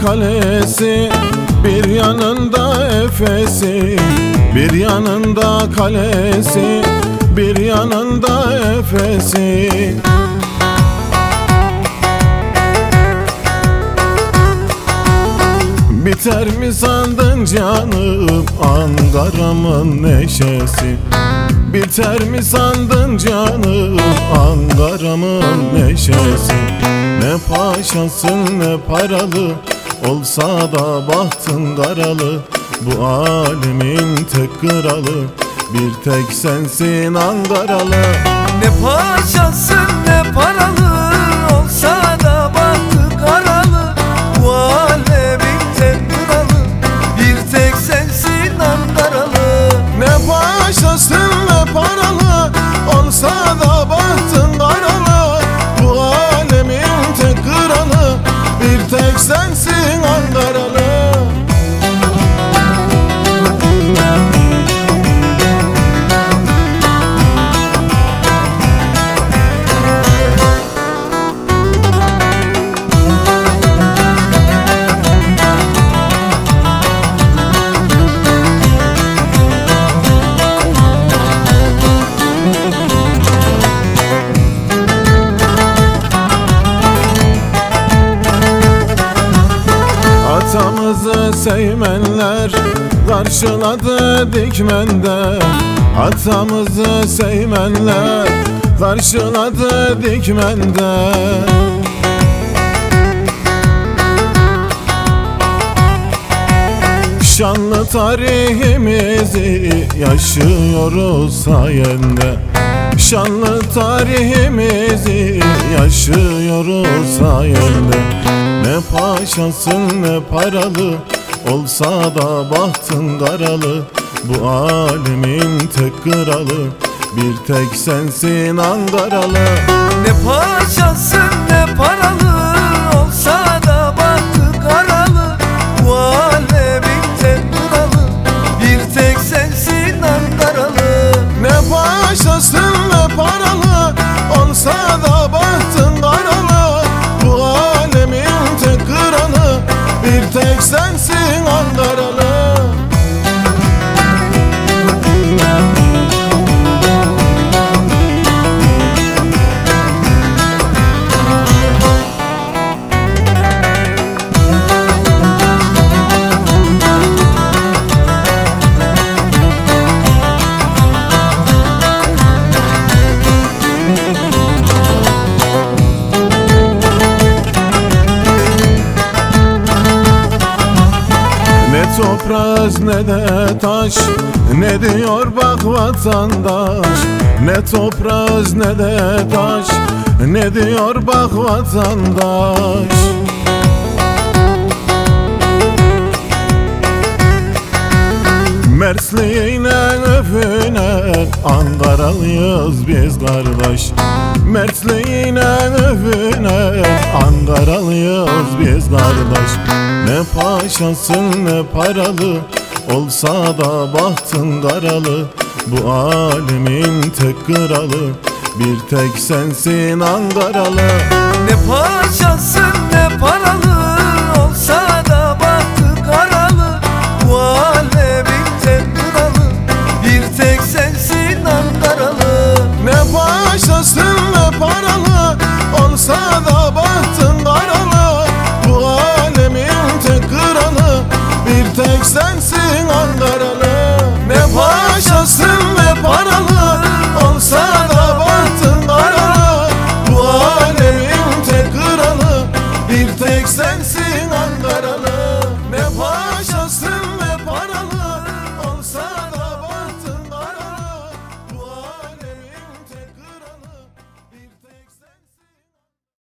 kalesi, bir yanında Efes'i. Bir yanında kalesi, bir yanında Efes'i. Biter mi sandın canım Ankara'mın neşesi? Biter mi sandın canım Ankara'mın neşesi? Ne paşasın ne paralı, olsa da bahtın karalı. Bu alemin tek kralı, bir tek sensin Ankaralı. Ne paşasın ne paralı, olsa da bahtı karalı. Bu alemin tek kralı, bir tek sensin Ankaralı. Ne paşasın ne paralı, olsa da bahtın karalı. Bu alemin tek kralı, bir tek sensin Ankaralı. Atamızı sevmenler karşıladı dikmende. Atamızı sevmenler karşıladı dikmende. Şanlı tarihimizi yaşıyoruz sayende. Şanlı tarihimizi yaşıyoruz sayende. Ne paşasın ne paralı, olsa da bahtın karalı. Bu alemin tek kralı, bir tek sensin Ankaralı. Ne paşasın ne paralı, olsa da bahtı karalı. Bu alemin tek kralı, bir tek sensin Ankaralı. Ne paşasın ne paralı, olsa da bahtın karalı. Bu alemin tek kralı, bir tek sensin Ankaralı. Ne topraz ne de taş, ne diyor bak vatandaş. Ne topraz ne de taş, ne diyor bak vatandaş. Mertliğine öfüne Ankaralıyız biz kardeş. Mertliğine öfüne Ankaralıyız biz kardeş. Ne paşasın ne paralı, olsa da bahtın karalı. Bu alemin tek kralı, bir tek sensin Ankaralı. Ne paşasın ne paralı,